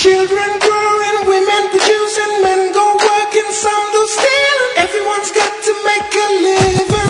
Children growing, women producing, men go working, some do stealing. Everyone's got to make a living.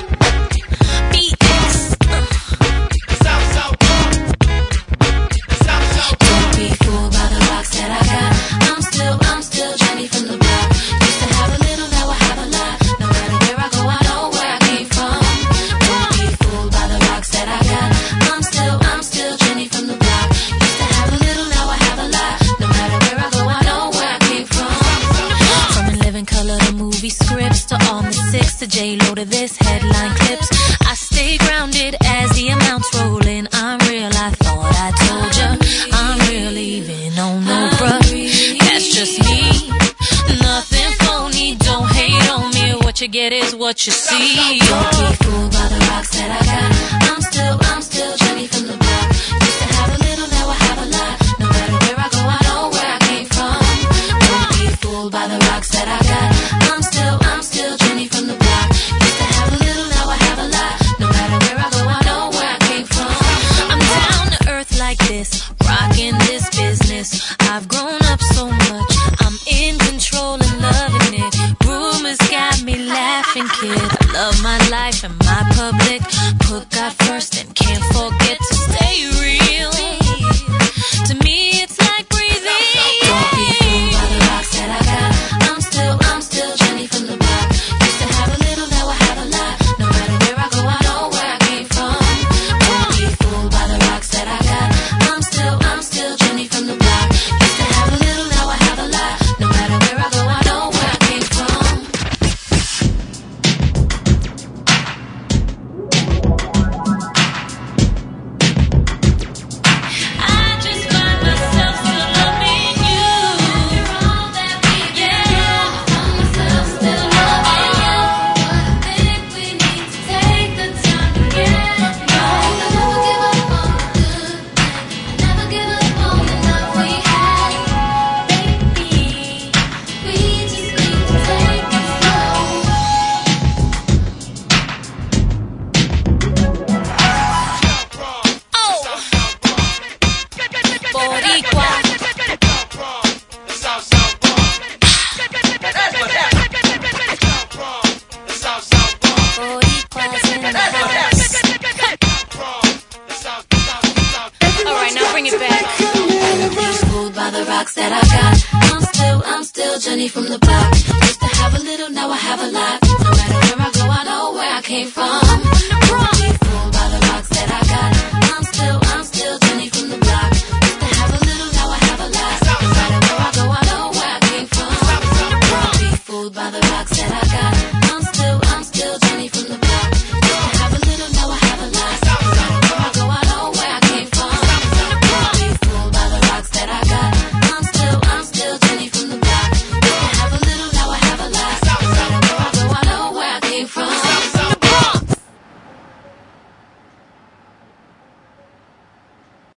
Don't be fooled by the rocks that I got. I'm still Jenny from the block. Used to have a little, now I have a lot. No matter where I go, I know where I came from. Don't be fooled by the rocks that I got. I'm still Jenny from the block. Used to have a little, now I have a lot. No matter where I go, I know where I came from. From In Living Color to movie scripts to all the six to J-Lo to this headline clips. I stay grounded as the amounts roll in. I'm real, I thought I told ya. I'm real even on no bruh. That's just me, nothing phony. Don't hate on me, what you get is what you see. Don't be fooled by the rocks that I got. I'm still Jenny from the block. Used to have a little, now I have a lot. No matter where I go, I know where I came from. Don't be fooled by the rocks that I got. I'm still Jenny from the block. Used to have a little, now I have a lot. No matter where I go, I know where I came from. I'm down to earth like this, rocking this business. I've grown up so much, I'm in control and loving it. Rumors got me laughing, kid. I love my life and my public. Put God first and can't forget to stay real. To me it's like breathing. Don't be fooled by the rocks that I got. I'm still Jenny from the block. Used to have a little, now I have a lot. No matter where I go, I know where I came from. Don't be fooled by the rocks that I got. I'm still Jenny from the block. Used to have a little, now I have a lot. No matter where I go, I know where I came from. I just find myself still loving you. You're all that we get. I find myself still loving you. I think we need to take the time to get right. I never give up on the good thing. I never give up on the love we had. Baby, we just need to take it slow. Oh, Boricua. Boricua's in the house. Alright, now bring it back. Fooled by the rocks that I got. I'm still Jenny from the block. Used to have a little, now I have a lot. No matter where I go, I know where I came from.